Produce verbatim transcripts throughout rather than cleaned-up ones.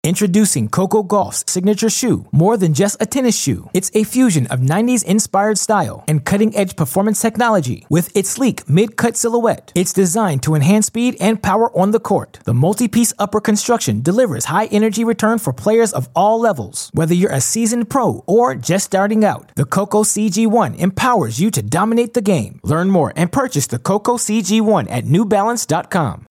Introducing Coco Gauff's signature shoe, more than just a tennis shoe. It's a fusion of nineties-inspired style and cutting-edge performance technology. With its sleek mid-cut silhouette, it's designed to enhance speed and power on the court. The multi-piece upper construction delivers high-energy return for players of all levels. Whether you're a seasoned pro or just starting out, the Coco C G one empowers you to dominate the game. Learn more and purchase the Coco C G one at new balance dot com.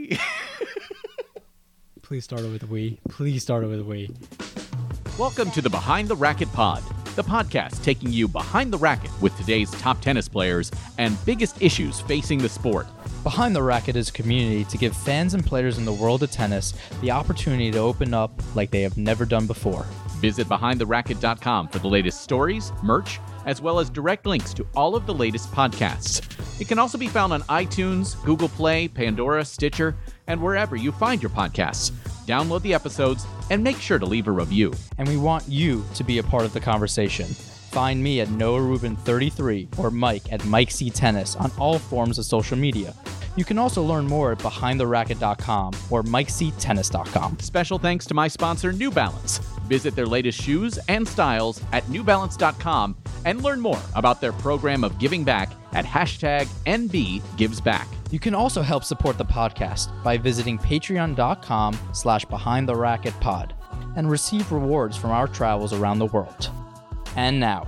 Please start it with a we. Please start it with a we. Welcome to the Behind the Racket Pod, the podcast taking you behind the racket with today's top tennis players and biggest issues facing the sport. Behind the Racket is a community to give fans and players in the world of tennis the opportunity to open up like they have never done before. Visit behind the racket dot com for the latest stories, merch, as well as direct links to all of the latest podcasts. It can also be found on iTunes, Google Play, Pandora, Stitcher, and wherever you find your podcasts. Download the episodes and make sure to leave a review. And we want you to be a part of the conversation. Find me at Noah Rubin thirty-three or Mike at Mike C Tennis on all forms of social media. You can also learn more at behind the racket dot com or mike c tennis dot com. Special thanks to my sponsor, New Balance. Visit their latest shoes and styles at new balance dot com and learn more about their program of giving back at hashtag N B Gives Back. You can also help support the podcast by visiting patreon dot com slash behind the racket pod and receive rewards from our travels around the world. And now,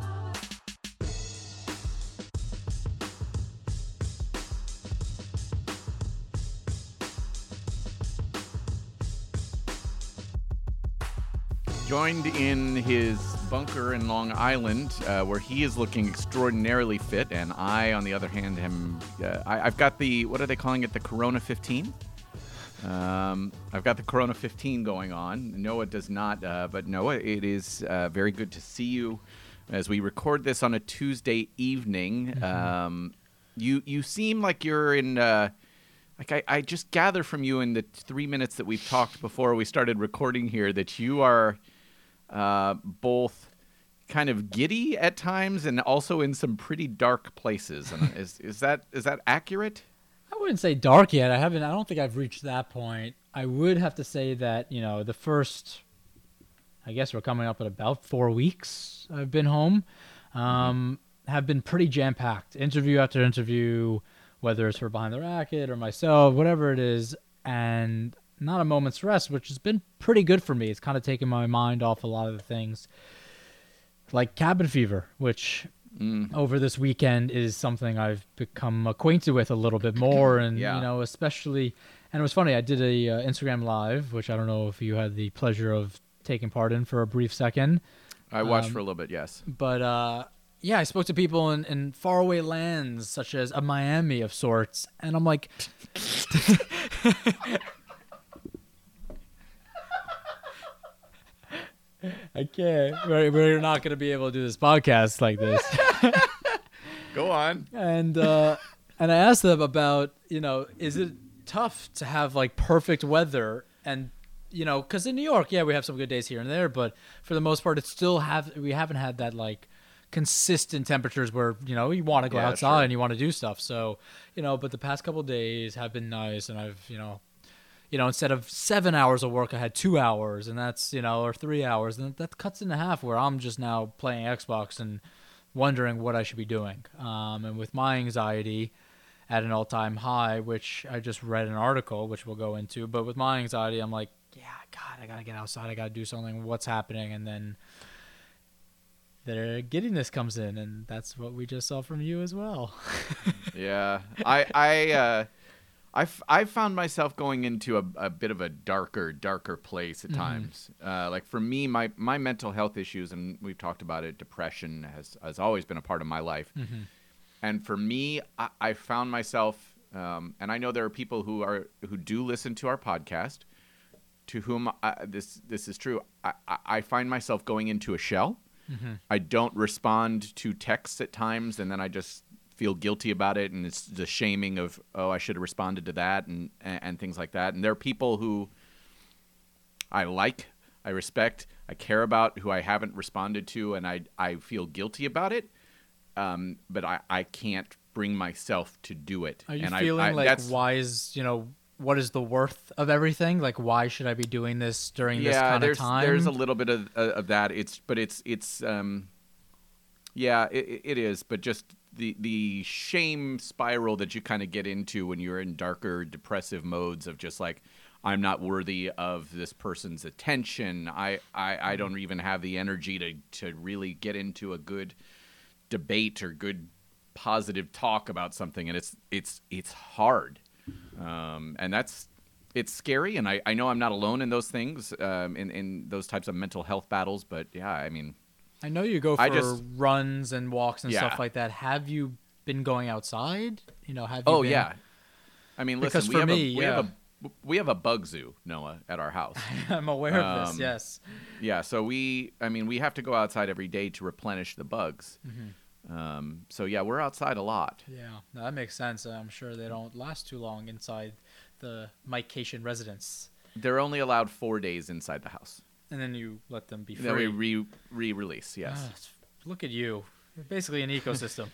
joined in his bunker in Long Island, uh, where he is looking extraordinarily fit, and I, on the other hand, am uh, I, I've got the, what are they calling it, the Corona fifteen? Um, I've got the Corona fifteen going on. Noah does not, uh, but Noah, it is uh, very good to see you as we record this on a Tuesday evening. Mm-hmm. Um, you you seem like you're in. Uh, Like I, I just gather from you in the three minutes that we've talked before we started recording here that you are uh, both kind of giddy at times and also in some pretty dark places. And is is that is that accurate? I wouldn't say dark yet. I haven't. I don't think I've reached that point. I would have to say that, you know, the first, I guess we're coming up at about four weeks I've been home, um, mm-hmm. have been pretty jam-packed. Interview after interview, whether it's for Behind the Racket or myself, whatever it is, and not a moment's rest, which has been pretty good for me. It's kind of taken my mind off a lot of the things, like cabin fever, which mm. over this weekend is something I've become acquainted with a little bit more, and yeah. you know, especially. And it was funny. I did a uh, Instagram live, which I don't know if you had the pleasure of taking part in for a brief second. I watched um, for a little bit, yes, but. uh Yeah, I spoke to people in, in faraway lands, such as a Miami of sorts, and I'm like, I can't. We're, we're not going to be able to do this podcast like this. Go on. And uh, and I asked them about, you know, is it tough to have like perfect weather? And you know, because in New York, yeah, we have some good days here and there, but for the most part, it's still have we haven't had that like consistent temperatures where, you know, you want to go yeah, outside sure. and you want to do stuff. So, you know, but the past couple of days have been nice, and I've, you know, you know, instead of seven hours of work, I had two hours, and that's, you know, or three hours, and that cuts in half where I'm just now playing Xbox and wondering what I should be doing. Um, and with my anxiety at an all-time high, which I just read an article, which we'll go into, but with my anxiety, I'm like, yeah, God, I got to get outside. I got to do something. What's happening? And then their giddiness comes in, and that's what we just saw from you as well. yeah, I I uh, I've I've found myself going into a, a bit of a darker darker place at mm-hmm. times. Uh, like for me, my my mental health issues, and we've talked about it. Depression has has always been a part of my life, mm-hmm. and for me, I, I found myself, um, and I know there are people who are who do listen to our podcast, to whom I, this this is true. I, I find myself going into a shell. Mm-hmm. I don't respond to texts at times, and then I just feel guilty about it, and it's the shaming of, oh, I should have responded to that, and, and and things like that. And there are people who I like, I respect, I care about, who I haven't responded to, and I I feel guilty about it, um, but I, I can't bring myself to do it. Are you and feeling I, I, like that's, wise, you know, what is the worth of everything? Like, why should I be doing this during yeah, this kind there's of time? there's a little bit of uh, of that. It's but it's it's um, yeah, it, it is. But just the the shame spiral that you kind of get into when you're in darker, depressive modes of just like, I'm not worthy of this person's attention. I, I, I don't even have the energy to, to really get into a good debate or good positive talk about something. And it's it's it's hard. Um, and that's it's scary. And I, I know I'm not alone in those things, um, in, in those types of mental health battles. But, yeah, I mean. I know you go for I just, runs and walks and yeah. stuff like that. Have you been going outside? You know, have you Oh, been... yeah. I mean, listen, because we for have, me, a, we yeah. have a We have a bug zoo, Noah, at our house. I'm aware of Um, this, yes. Yeah, so we, I mean, we have to go outside every day to replenish the bugs. Mm-hmm. Um, so yeah, we're outside a lot. Yeah, no, that makes sense. I'm sure they don't last too long inside the Mike-cation residence. They're only allowed four days inside the house. And then you let them be free. Then we re re-release. Yes. Ah, look at you. You're basically an ecosystem.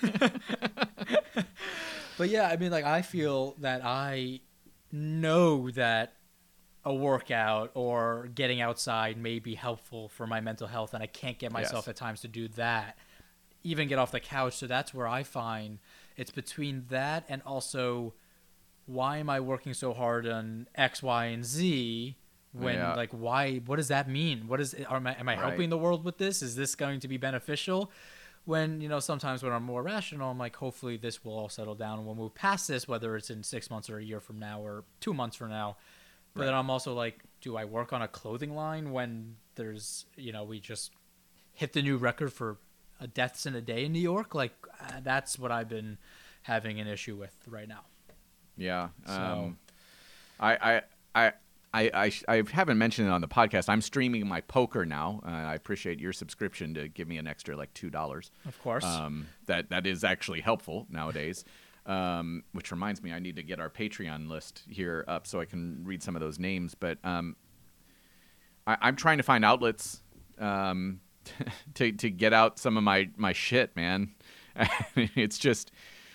But yeah, I mean, like, I feel that I know that a workout or getting outside may be helpful for my mental health, and I can't get myself Yes. at times to do that, even get off the couch. So that's where I find it's between that and also, why am I working so hard on X, Y, and Z when, Yeah. like, why, what does that mean? What is, am I, am I Right. helping the world with this? Is this going to be beneficial? When, you know, sometimes when I'm more rational, I'm like, hopefully this will all settle down and we'll move past this, whether it's in six months or a year from now or two months from now. But Right. then I'm also like, do I work on a clothing line when there's, you know, we just hit the new record for uh, deaths in a day in New York? Like, uh, that's what I've been having an issue with right now. Yeah. So- Um, I, I, I, I, I, sh- I haven't mentioned it on the podcast. I'm streaming my poker now. Uh, I appreciate your subscription to give me an extra like two dollars. Of course. Um, that that is actually helpful nowadays. Um, which reminds me, I need to get our Patreon list here up so I can read some of those names. But um, I, I'm trying to find outlets um, to to get out some of my my shit, man. It's just.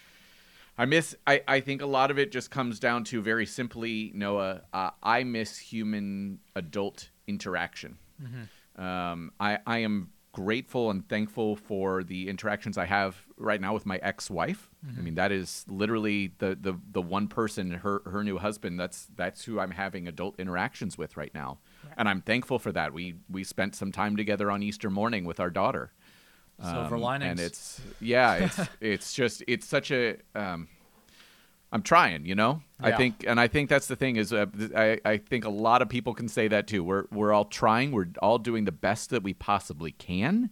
I miss. I, I think a lot of it just comes down to very simply, Noah. Uh, I miss human adult interaction. Mm-hmm. Um, I I am grateful and thankful for the interactions I have right now with my ex-wife. Mm-hmm. I mean, that is literally the the the one person, her her new husband. That's that's who I'm having adult interactions with right now, Right. and I'm thankful for that. We we spent some time together on Easter morning with our daughter. Silver Um, linings. and it's yeah, it's it's just it's such a. Um, I'm trying, you know. I Yeah. think, and I think that's the thing is, uh, th- I I think a lot of people can say that too. We're we're all trying. We're all doing the best that we possibly can.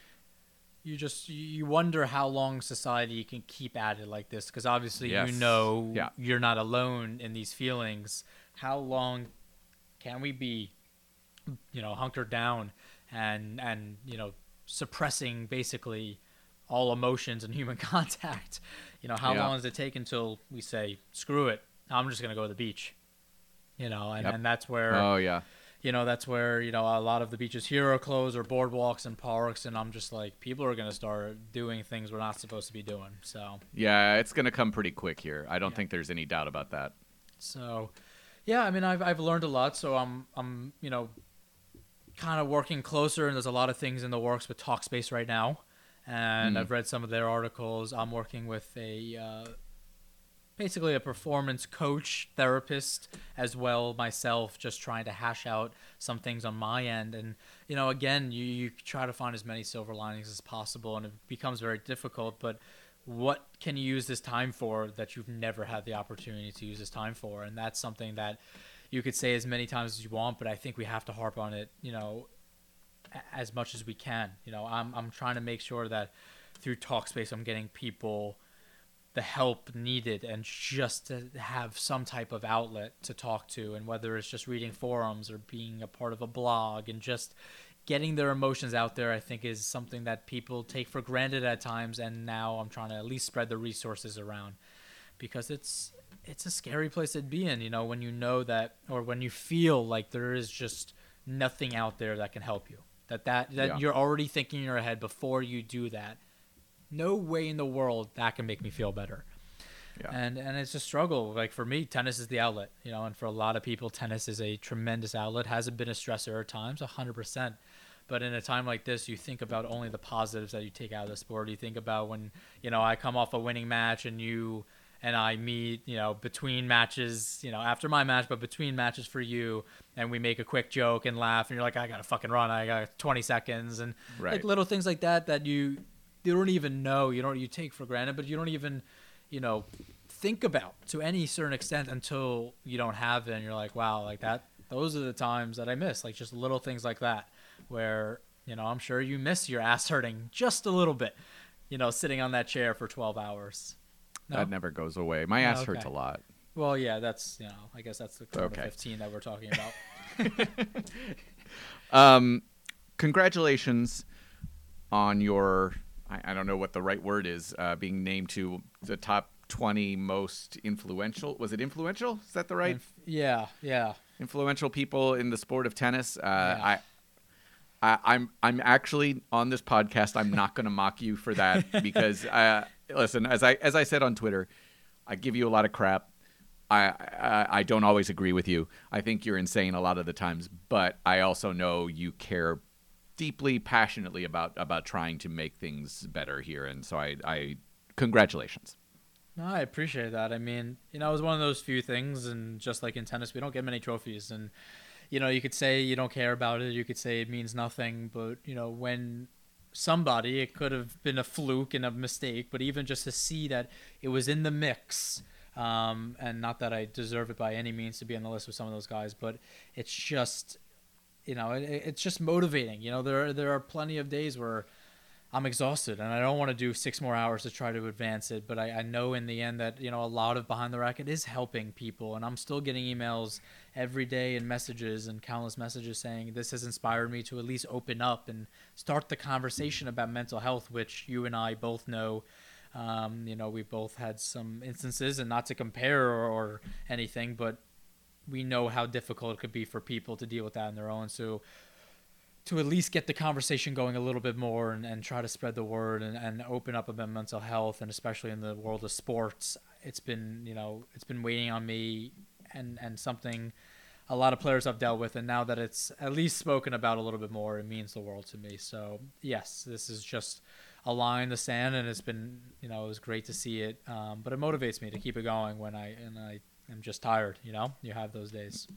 You just you wonder how long society can keep at it like this, because obviously Yes. you know Yeah. you're not alone in these feelings. How long can we be, you know, hunkered down and and you know suppressing basically all emotions and human contact? You know, how Yeah. long does it take until we say screw it? I'm just gonna go to the beach. You know, and, Yep. and that's where. Oh yeah, You know, that's where, you know, a lot of the beaches here are closed or boardwalks and parks. And I'm just like, people are going to start doing things we're not supposed to be doing. So, yeah. It's gonna come pretty quick here. I don't think there's any doubt about that. so yeah, I mean, I've, I've learned a lot. So I'm, I'm, you know, kind of working closer. And there's a lot of things in the works with Talkspace right now. And Mm. I've read some of their articles. I'm working with a, uh, basically a performance coach, therapist as well myself, just trying to hash out some things on my end. And, you know, again, you, you try to find as many silver linings as possible, and it becomes very difficult. But what can you use this time for that you've never had the opportunity to use this time for? And that's something that you could say as many times as you want, but I think we have to harp on it, you know, a- as much as we can. You know, I'm I'm trying to make sure that through Talkspace I'm getting people the help needed and just to have some type of outlet to talk to, and whether it's just reading forums or being a part of a blog and just getting their emotions out there, I think is something that people take for granted at times. And now I'm trying to at least spread the resources around, because it's it's a scary place to be in, you know, when you know that, or when you feel like there is just nothing out there that can help you, that that, that Yeah. you're already thinking in your head before you do that. No way in the world that can make me feel better. Yeah. And and it's a struggle. Like for me, tennis is the outlet, you know, and for a lot of people, tennis is a tremendous outlet. Hasn't been a stressor at times, one hundred percent. But in a time like this, you think about only the positives that you take out of the sport. You think about when, you know, I come off a winning match and you and I meet, you know, between matches, you know, after my match, but between matches for you, and we make a quick joke and laugh, and you're like, I got to fucking run. I got twenty seconds. And right. like little things like that that you, you don't even know, you don't, you take for granted, but you don't even, you know, think about to any certain extent until you don't have it. And you're like, wow, like that, those are the times that I miss, like just little things like that where, you know, I'm sure you miss your ass hurting just a little bit, you know, sitting on that chair for twelve hours. No? That never goes away. My ass Oh, okay. hurts a lot. Well, yeah, that's, you know, I guess that's the Corona Okay. fifteen that we're talking about. um, congratulations on your, I, I don't know what the right word is, uh, being named to the top twenty most influential. Was it influential? Is that the right? Inf- yeah, yeah. Influential people in the sport of tennis. Uh, Yeah. I, I, I'm I'm actually on this podcast. I'm not going to mock you for that because uh, listen, as I as I said on Twitter, I give you a lot of crap. I, I I don't always agree with you. I think you're insane a lot of the times, but I also know you care deeply, passionately about about trying to make things better here, and so I I congratulations. No, I appreciate that. I mean, you know, it was one of those few things, and just like in tennis, we don't get many trophies, and you know, you could say you don't care about it, you could say it means nothing, but you know, when somebody, it could have been a fluke and a mistake, but even just to see that it was in the mix, um, and not that I deserve it by any means to be on the list with some of those guys, but it's just, you know, it, it's just motivating. You know, there there are plenty of days where I'm exhausted and I don't want to do six more hours to try to advance it. But I, I know in the end that, you know, a lot of Behind the Racket is helping people. And I'm still getting emails every day and messages and countless messages saying this has inspired me to at least open up and start the conversation about mental health, which you and I both know. Um, you know, we both had some instances, and not to compare or, or anything, but we know how difficult it could be for people to deal with that on their own. So to at least get the conversation going a little bit more and, and try to spread the word and, and open up about mental health, and especially in the world of sports, it's been, you know, it's been waiting on me and, and something a lot of players I've dealt with. And now that it's at least spoken about a little bit more, it means the world to me. So yes, this is just a line in the sand, and it's been, you know, it was great to see it. Um, but it motivates me to keep it going when I, and I am just tired, you know, you have those days.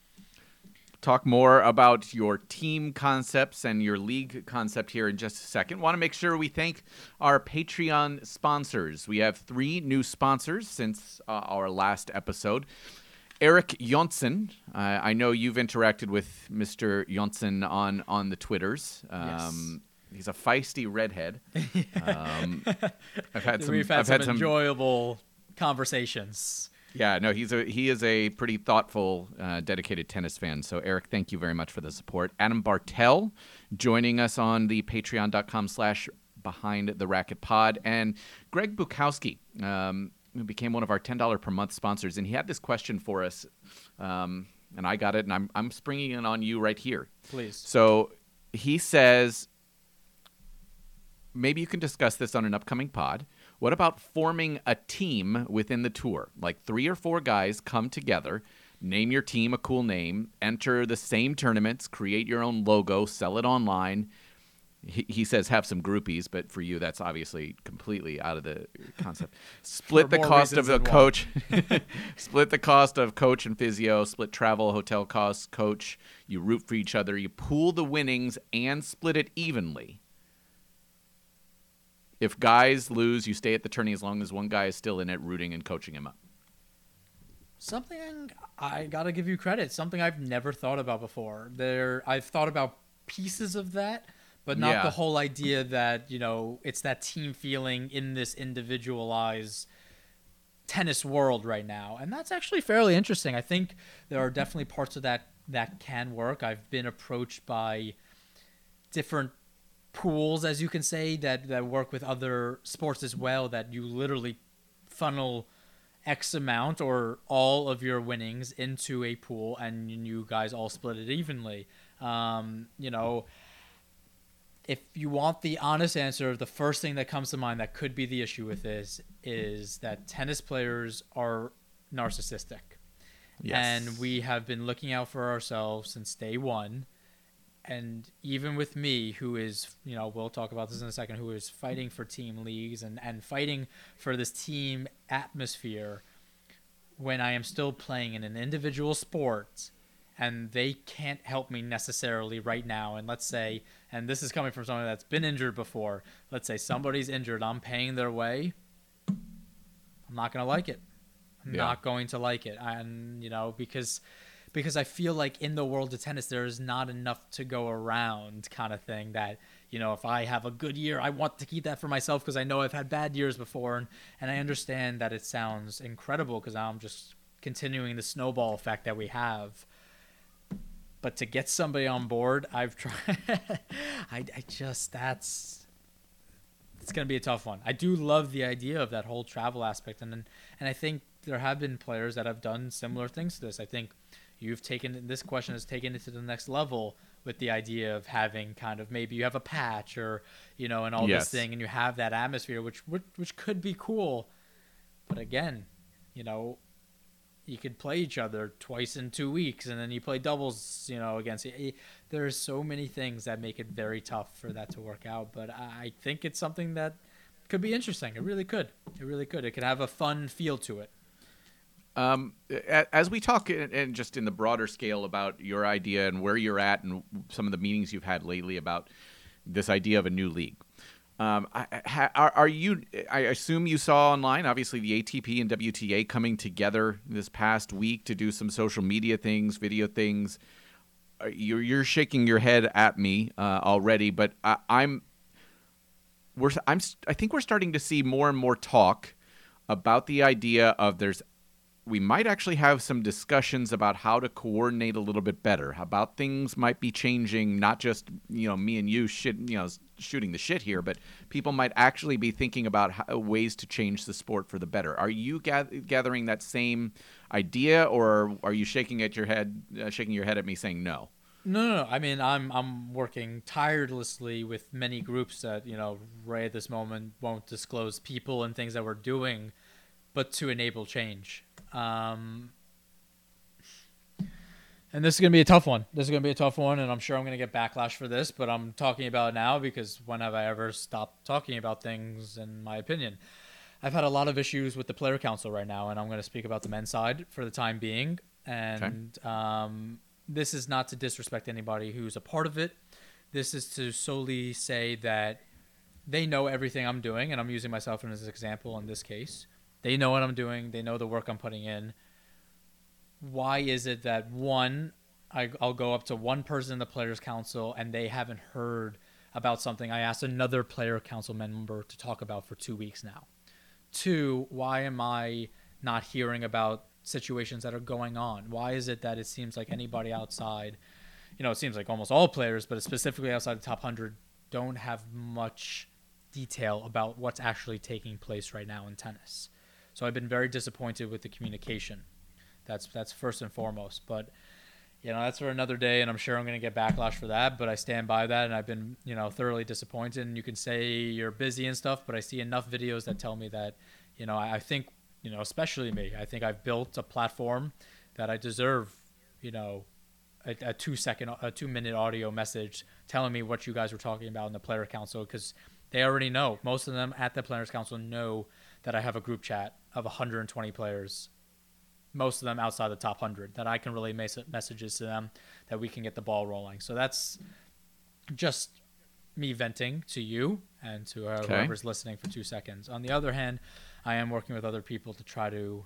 Talk more about your team concepts and your league concept here in just a second. Want to make sure we thank our Patreon sponsors. We have three new sponsors since uh, our last episode. Eric Jonsson. Uh, I know you've interacted with Mister Jonsson on, on the Twitters. Um, yes. He's a feisty redhead. Um, I've had some, We've had I've some had some enjoyable conversations. Yeah, no, he's a he is a pretty thoughtful, uh, dedicated tennis fan. So, Eric, thank you very much for the support. Adam Bartel joining us on the patreon.com slash behind the racket pod. And Greg Bukowski, um, who became one of our ten dollars per month sponsors. And he had this question for us, um, and I got it, and I'm, I'm springing it on you right here. Please. So he says, maybe you can discuss this on an upcoming pod. What about forming a team within the tour? Like three or four guys come together, name your team a cool name, enter the same tournaments, create your own logo, sell it online. He, he says have some groupies, but for you, that's obviously completely out of the concept. Split the cost of the coach. Split the cost of coach and physio. Split travel, hotel costs, coach. You root for each other. You pool the winnings and split it evenly. If guys lose, you stay at the tourney as long as one guy is still in it, rooting and coaching him up. Something I gotta give you credit. Something I've never thought about before. There, I've thought about pieces of that, but not Yeah. the whole idea that, you know, it's that team feeling in this individualized tennis world right now. And that's actually fairly interesting. I think there are definitely parts of that that can work. I've been approached by different pools, as you can say, that, that work with other sports as well, that you literally funnel X amount or all of your winnings into a pool, and you guys all split it evenly. Um, you know, if you want the honest answer, the first thing that comes to mind that could be the issue with this is that tennis players are narcissistic. Yes. And we have been looking out for ourselves since day one. And even with me, who is, you know, we'll talk about this in a second, who is fighting for team leagues and, and fighting for this team atmosphere, when I am still playing in an individual sport and they can't help me necessarily right now. And let's say, and this is coming from someone that's been injured before, let's say somebody's injured, I'm paying their way. I'm not going to like it. I'm yeah. not going to like it. And, you know, because because I feel like in the world of tennis, there is not enough to go around kind of thing that, you know, if I have a good year, I want to keep that for myself because I know I've had bad years before. And, and I understand that it sounds incredible because I'm just continuing the snowball effect that we have. But to get somebody on board, I've tried. I, I just, that's, it's going to be a tough one. I do love the idea of that whole travel aspect. And, and I think there have been players that have done similar things to this. I think you've taken, this question has taken it to the next level with the idea of having kind of, maybe you have a patch or, you know, and all yes. this thing, and you have that atmosphere, which, which, which could be cool. But again, you know, you could play each other twice in two weeks and then you play doubles, you know, against it. There's so many things that make it very tough for that to work out. But I think it's something that could be interesting. It really could. It really could. It could have a fun feel to it. Um, as we talk and just in the broader scale about your idea and where you're at and some of the meetings you've had lately about this idea of a new league, um, are, are you, I assume you saw online, obviously the A T P and W T A coming together this past week to do some social media things, video things. You're, you're shaking your head at me uh, already, but I, I'm, we're, I'm, I think we're starting to see more and more talk about the idea of there's, we might actually have some discussions about how to coordinate a little bit better, about things might be changing, not just, you know, me and you shit, you know, shooting the shit here, but people might actually be thinking about how, ways to change the sport for the better. Are you gather, gathering that same idea, or are you shaking at your head, uh, shaking your head at me saying no? No, no, no. I mean, I'm I'm working tirelessly with many groups that, you know, right at this moment won't disclose people and things that we're doing, but to enable change. Um, and this is going to be a tough one. This is going to be a tough one, and I'm sure I'm going to get backlash for this, but I'm talking about it now because when have I ever stopped talking about things, in my opinion? I've had a lot of issues with the player council right now, and I'm going to speak about the men's side for the time being. And okay. um, this is not to disrespect anybody who's a part of it. This is to solely say that they know everything I'm doing, and I'm using myself as an example in this case. They know what I'm doing. They know the work I'm putting in. Why is it that, one, I, I'll go up to one person in the Players' Council and they haven't heard about something I asked another Player Council member to talk about for two weeks now? Two, why am I not hearing about situations that are going on? Why is it that it seems like anybody outside, you know, it seems like almost all players, but specifically outside the top one hundred, don't have much detail about what's actually taking place right now in tennis? So I've been very disappointed with the communication. That's that's first and foremost. But, you know, that's for another day, and I'm sure I'm going to get backlash for that. But I stand by that, and I've been, you know, thoroughly disappointed. And you can say you're busy and stuff, but I see enough videos that tell me that, you know, I, I think, you know, especially me, I think I've built a platform that I deserve, you know, a, a two-second, a two-minute audio message telling me what you guys were talking about in the Player Council, because they already know. Most of them at the Players' Council know that I have a group chat of one hundred twenty players, most of them outside the top one hundred, that I can relay mes- messages to them, that we can get the ball rolling. So that's just me venting to you and to uh, okay. whoever's listening for two seconds. On the other hand, I am working with other people to try to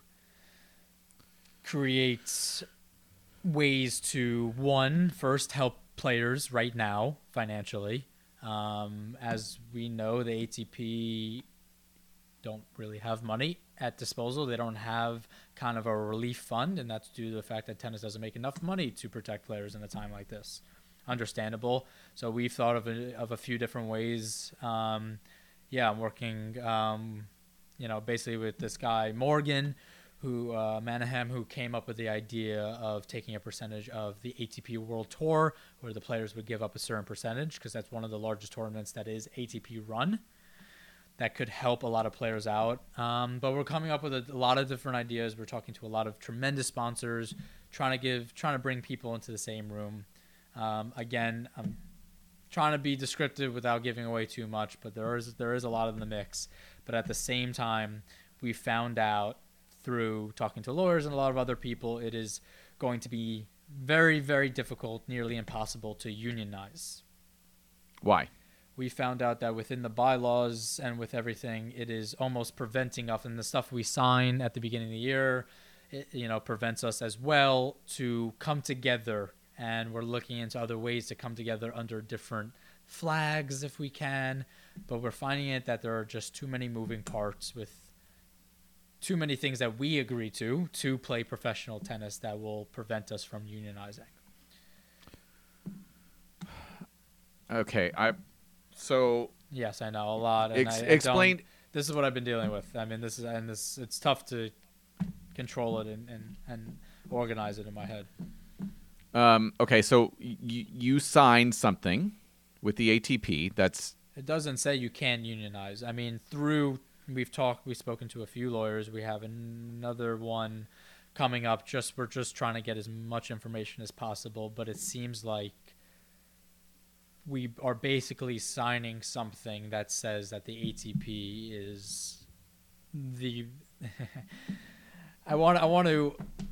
create ways to, one, first help players right now financially. Um, as we know, the A T P don't really have money at disposal. They don't have kind of a relief fund, and that's due to the fact that tennis doesn't make enough money to protect players in a time like this. Understandable. So we've thought of a, of a few different ways. Um, yeah, I'm working, um, you know, basically with this guy, Morgan, who uh, Manahem, who came up with the idea of taking a percentage of the A T P World Tour, where the players would give up a certain percentage, because that's one of the largest tournaments that is A T P run. That could help a lot of players out. Um, but we're coming up with a, a lot of different ideas. We're talking to a lot of tremendous sponsors, trying to give, trying to bring people into the same room. Um, again, I'm trying to be descriptive without giving away too much, but there is there is a lot in the mix. But at the same time, we found out through talking to lawyers and a lot of other people, it is going to be very, very difficult, nearly impossible to unionize. Why? We found out that within the bylaws and with everything, it is almost preventing us, and the stuff we sign at the beginning of the year, it, you know, prevents us as well to come together. And we're looking into other ways to come together under different flags if we can. But we're finding it that there are just too many moving parts with too many things that we agree to to play professional tennis that will prevent us from unionizing. Okay, I so yes, I know a lot. And ex- I, I explain. This is what I've been dealing with. I mean, this is and this. It's tough to control it and, and, and organize it in my head. Um, okay, so y- you signed something with the A T P. That's It doesn't say you can unionize. I mean, through we've talked, we've spoken to a few lawyers. We have another one coming up. Just we're just trying to get as much information as possible. But it seems like we are basically signing something that says that the A T P is the. I want. I want to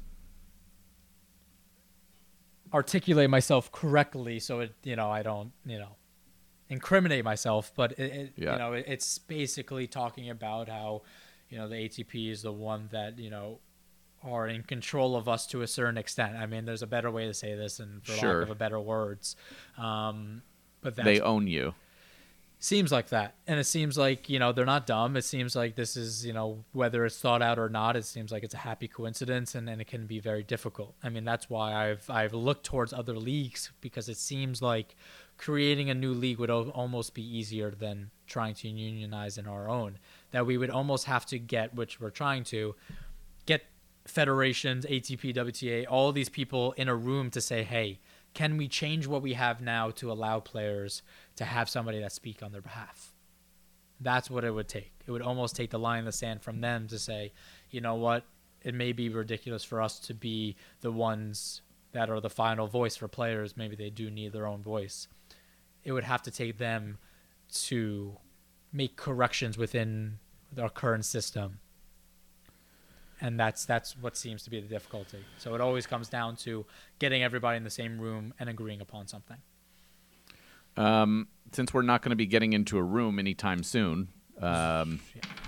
articulate myself correctly, so it, you know, I don't, you know, incriminate myself. But it, it yeah. you know, it, it's basically talking about how, you know, the A T P is the one that, you know, are in control of us to a certain extent. I mean, there's a better way to say this, and for sure. lack of a better words, um, but that's, they own you. Seems like that. And it seems like, you know, they're not dumb. It seems like this is, you know, whether it's thought out or not, it seems like it's a happy coincidence, and, and it can be very difficult. I mean, that's why I've I've looked towards other leagues, because it seems like creating a new league would o- almost be easier than trying to unionize in our own. That we would almost have to get, which we're trying to, get federations, A T P, W T A, all these people in a room to say, hey, can we change what we have now to allow players to have somebody that speak on their behalf? That's what it would take. It would almost take the line in the sand from them to say, you know what, it may be ridiculous for us to be the ones that are the final voice for players. Maybe they do need their own voice. It would have to take them to make corrections within our current system. And that's that's what seems to be the difficulty. So it always comes down to getting everybody in the same room and agreeing upon something. Um, since we're not going to be getting into a room anytime soon, um,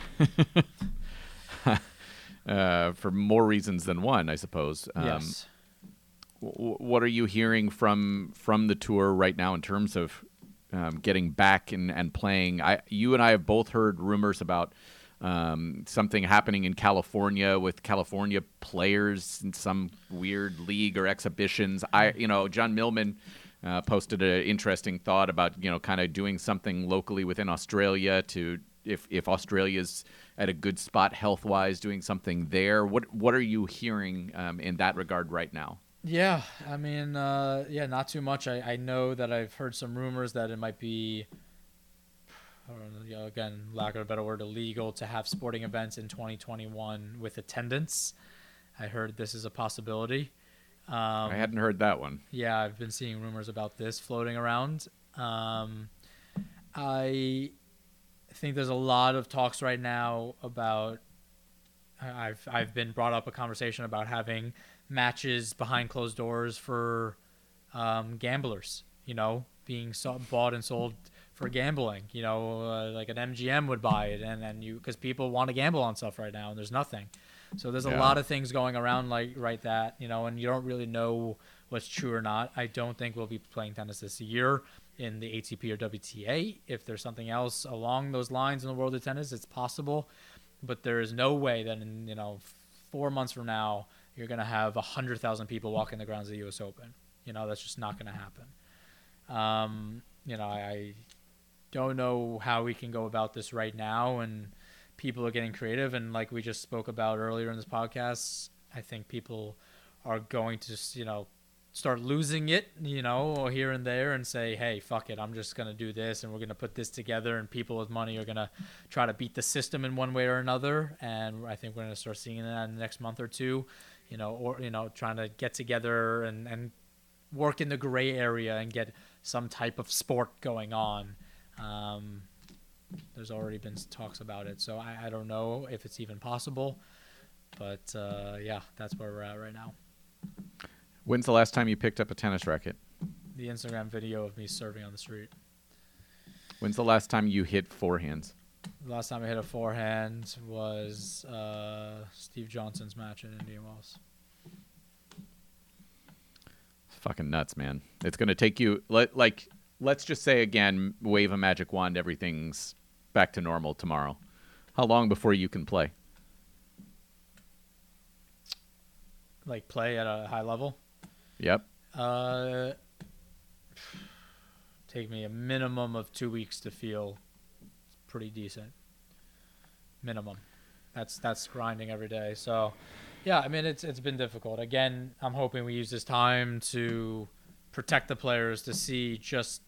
uh, for more reasons than one, I suppose. Um, yes. W- what are you hearing from from the tour right now in terms of um, getting back and, and playing? I, you and I have both heard rumors about Um, something happening in California with California players in some weird league or exhibitions. I, you know, John Millman uh, posted an interesting thought about, you know, kind of doing something locally within Australia to, if if Australia's at a good spot health-wise, doing something there. What what are you hearing um, in that regard right now? Yeah, I mean, uh, yeah, not too much. I, I know that I've heard some rumors that it might be, I don't know, you know, again, lack of a better word, illegal to have sporting events in twenty twenty-one with attendance. I heard this is a possibility. Um, I hadn't heard that one. Yeah, I've been seeing rumors about this floating around. Um, I think there's a lot of talks right now about. I've I've been brought up a conversation about having matches behind closed doors for um, gamblers. You know, being so, bought and sold for gambling, you know, uh, like an M G M would buy it, and then you, because people want to gamble on stuff right now, and there's nothing. So there's a yeah. lot of things going around like right that, you know, and you don't really know what's true or not. I don't think we'll be playing tennis this year in the A T P or W T A. If there's something else along those lines in the world of tennis, it's possible, but there is no way that in, you know, four months from now, you're going to have a hundred thousand people walking the grounds of the U S Open. You know, that's just not going to happen. Um, you know, I, I don't know how we can go about this right now, and people are getting creative, and like we just spoke about earlier in this podcast, I think people are going to, you know, start losing it, you know, here and there, and say, hey, fuck it, I'm just going to do this, and we're going to put this together, and people with money are going to try to beat the system in one way or another. And I think we're going to start seeing that in the next month or two, you know, or, you know, trying to get together and, and work in the gray area and get some type of sport going on. Um, there's already been talks about it, so I, I don't know if it's even possible, but uh, yeah, that's where we're at right now. When's the last time you picked up a tennis racket? The Instagram video of me serving on the street. When's the last time you hit forehands? The last time I hit a forehand was uh, Steve Johnson's match in Indian Wells. It's fucking nuts, man. It's going to take you, let, like, let's just say again, wave a magic wand, everything's back to normal tomorrow. How long before you can play? Like play at a high level? Yep. Uh, take me a minimum of two weeks to feel pretty decent. Minimum. That's that's grinding every day. So, yeah, I mean, it's it's been difficult. Again, I'm hoping we use this time to protect the players, to see just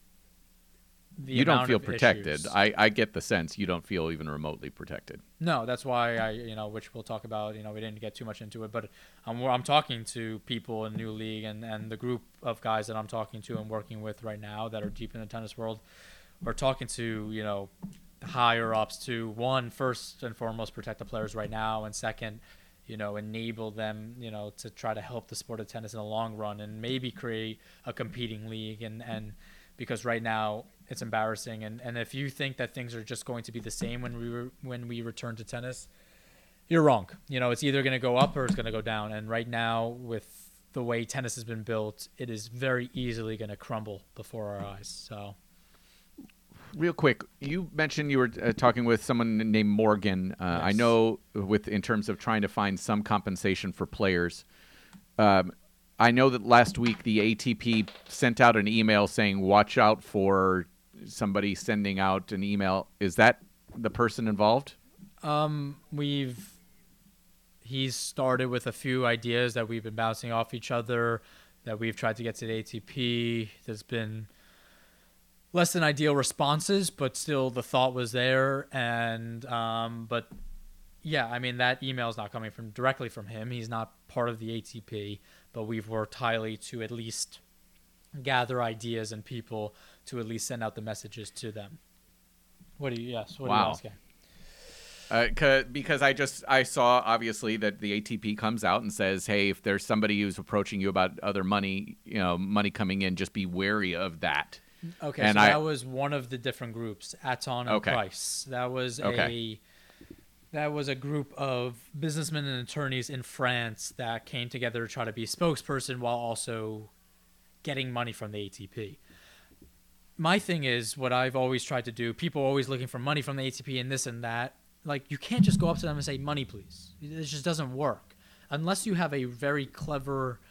the you don't amount feel of protected. issues. I, I get the sense you don't feel even remotely protected. No, that's why I, you know, which we'll talk about. You know, we didn't get too much into it, but I'm I'm talking to people in New League, and, and the group of guys that I'm talking to and working with right now that are deep in the tennis world, are talking to, you know, higher ups to, one, first and foremost, protect the players right now, and second, you know, enable them, you know, to try to help the sport of tennis in the long run, and maybe create a competing league, and and because right now it's embarrassing, and, and if you think that things are just going to be the same when we re- when we return to tennis, you're wrong. You know, it's either going to go up or it's going to go down. And right now, with the way tennis has been built, it is very easily going to crumble before our eyes. So, real quick, you mentioned you were uh, talking with someone named Morgan. Uh, Yes. I know, with in terms of trying to find some compensation for players. Um, I know that last week the A T P sent out an email saying, watch out for somebody sending out an email. Is that the person involved? um, we've he's started with a few ideas that we've been bouncing off each other, that we've tried to get to the A T P. There's been less than ideal responses, but still the thought was there. And um, but yeah, I mean, that email is not coming from directly from him. He's not part of the A T P, but we've worked highly to at least gather ideas and people to at least send out the messages to them. What do you? Yes. What Wow. are you asking? Uh, 'cause- because I just I saw obviously that the A T P comes out and says, hey, if there's somebody who's approaching you about other money, you know, money coming in, just be wary of that. Okay, And so I- that was one of the different groups, Aton and Okay. Price. That was Okay. a that was a group of businessmen and attorneys in France that came together to try to be spokesperson while also getting money from the A T P. My thing is, what I've always tried to do, people are always looking for money from the A T P and this and that. Like, you can't just go up to them and say, money, please. It just doesn't work. Unless you have a very clever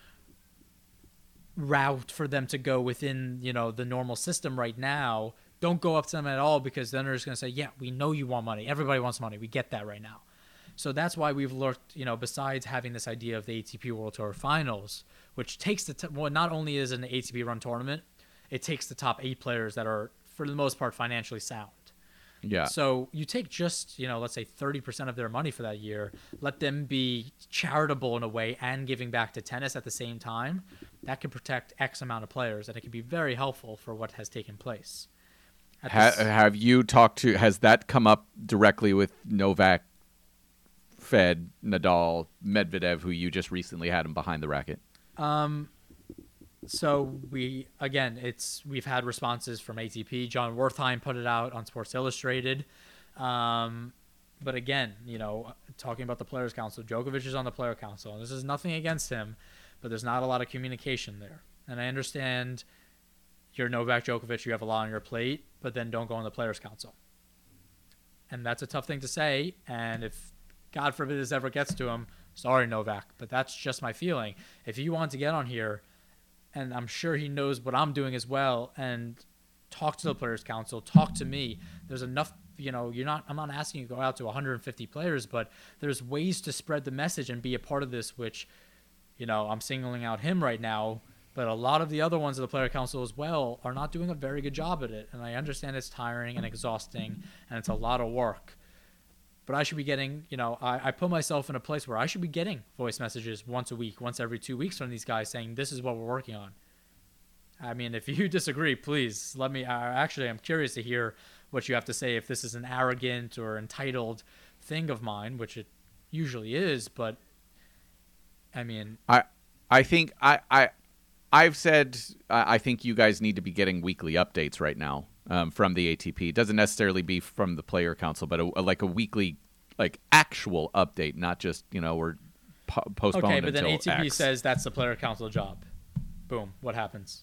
route for them to go within, you know, the normal system right now, don't go up to them at all, because then they're just going to say, yeah, we know you want money. Everybody wants money. We get that right now. So that's why we've looked, you know, besides having this idea of the A T P World Tour Finals, which takes the, t- well, not only is it an A T P run tournament, it takes the top eight players that are, for the most part, financially sound. Yeah. So you take just, you know, let's say thirty percent of their money for that year, let them be charitable in a way and giving back to tennis at the same time. That can protect X amount of players, and it can be very helpful for what has taken place. At Ha- this- have you talked to, has that come up directly with Novak, Fed, Nadal, Medvedev, who you just recently had him behind the racket? Um, so we, again, it's, we've had responses from A T P. John Wertheim put it out on Sports Illustrated. Um, but again, you know, talking about the Players Council, Djokovic is on the Player Council, and this is nothing against him, but there's not a lot of communication there. And I understand you're Novak Djokovic, you have a lot on your plate, but then don't go on the Players Council. And that's a tough thing to say. And if, God forbid, this ever gets to him, sorry, Novak, but that's just my feeling. If you want to get on here, and I'm sure he knows what I'm doing as well, and talk to the Players Council, talk to me, there's enough you know, you're not, I'm not asking you to go out to one hundred fifty players, but there's ways to spread the message and be a part of this, which, you know, I'm singling out him right now, but a lot of the other ones of the player council as well are not doing a very good job at it. And I understand it's tiring and exhausting and it's a lot of work, but I should be getting, you know, I, I put myself in a place where I should be getting voice messages once a week, once every two weeks from these guys saying, this is what we're working on. I mean, if you disagree, please let me, I, actually, I'm curious to hear what you have to say, if this is an arrogant or entitled thing of mine, which it usually is, but I mean, I, I think I, I, I've said I think you guys need to be getting weekly updates right now um, from the A T P. It doesn't necessarily be from the player council, but a, a, like a weekly, like actual update, not just, you know, we're po- postponed. Okay, but then until A T P X. says that's the player council job. Boom. What happens?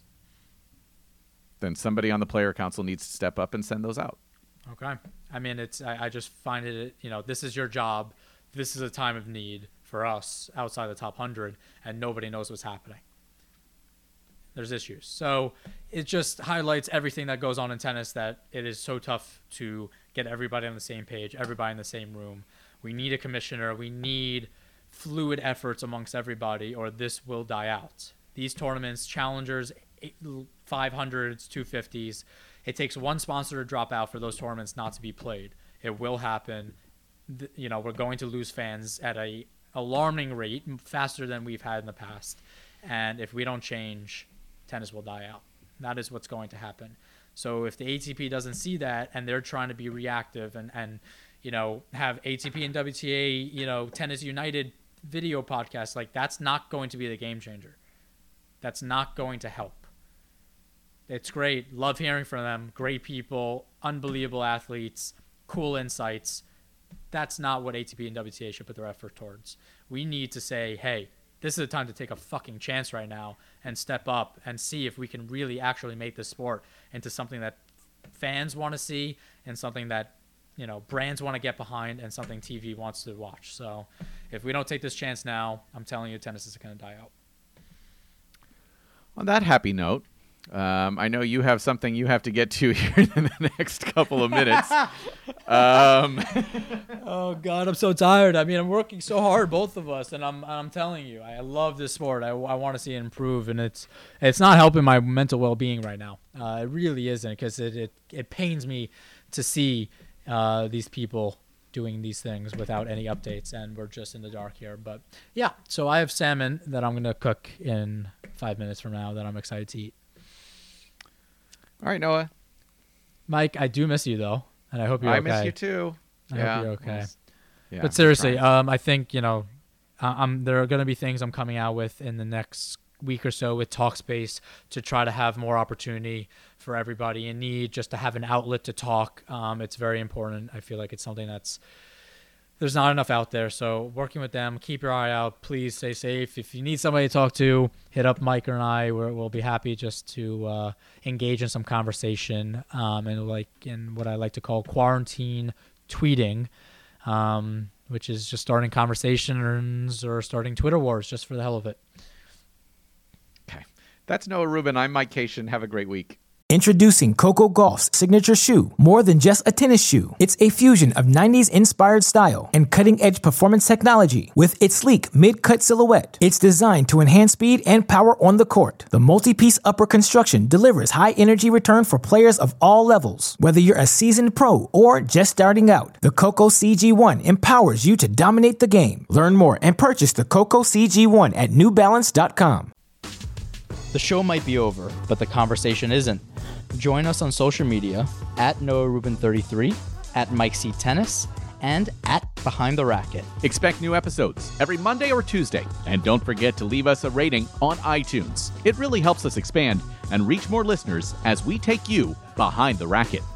Then somebody on the player council needs to step up and send those out. Okay. I mean, it's I, I just find it, you know, this is your job. This is a time of need for us outside the top one hundred, and nobody knows what's happening. There's issues. So it just highlights everything that goes on in tennis, that it is so tough to get everybody on the same page, everybody in the same room. We need a commissioner. We need fluid efforts amongst everybody, or this will die out. These tournaments, challengers, five hundreds, two fifties, it takes one sponsor to drop out for those tournaments not to be played. It will happen. You know, we're going to lose fans at a alarming rate, faster than we've had in the past. And if we don't change, tennis will die out. That is what's going to happen. So if the A T P doesn't see that, and they're trying to be reactive and, and you know, have A T P and W T A, you know, Tennis United video podcasts, like, that's not going to be the game changer. That's not going to help. It's great. Love hearing from them. Great people, unbelievable athletes, cool insights. That's not what A T P and W T A should put their effort towards. We need to say, hey, this is a time to take a fucking chance right now and step up and see if we can really actually make this sport into something that fans want to see and something that, you know, brands want to get behind and something T V wants to watch. So if we don't take this chance now, I'm telling you, tennis is going to die out. On that happy note, um, I know you have something you have to get to here in the next couple of minutes. um, oh God, I'm so tired. I mean, I'm working so hard, both of us, and I'm I'm telling you, I love this sport. I, I want to see it improve, and it's it's not helping my mental well-being right now. Uh, it really isn't, because it, it it pains me to see uh, these people doing these things without any updates, and we're just in the dark here. But yeah, so I have salmon that I'm gonna cook in five minutes from now that I'm excited to eat. All right, Noah. Mike, I do miss you though, and I hope you're I okay. miss you too. I yeah. hope you're okay. Yeah, but seriously, um, I think, you know, um, there are going to be things I'm coming out with in the next week or so with Talkspace to try to have more opportunity for everybody in need, just to have an outlet to talk. Um, it's very important. I feel like it's something that's, there's not enough out there. So working with them, keep your eye out. Please stay safe. If you need somebody to talk to, hit up Mike and I. We're, we'll be happy just to uh, engage in some conversation um, and like in what I like to call quarantine tweeting, um, which is just starting conversations or starting Twitter wars just for the hell of it. Okay. That's Noah Rubin. I'm Mike Cation. Have a great week. Introducing Coco Gauff's signature shoe. More than just a tennis shoe, it's a fusion of nineties inspired style and cutting-edge performance technology. With its sleek mid-cut silhouette, it's designed to enhance speed and power on the court. The multi-piece upper construction delivers high-energy return for players of all levels. Whether you're a seasoned pro or just starting out, the Coco C G one empowers you to dominate the game. Learn more and purchase the Coco C G one at new balance dot com. The show might be over, but the conversation isn't. Join us on social media at Noah Rubin thirty-three, at Mike C Tennis, and at Behind the Racket. Expect new episodes every Monday or Tuesday. And don't forget to leave us a rating on iTunes. It really helps us expand and reach more listeners as we take you behind the racket.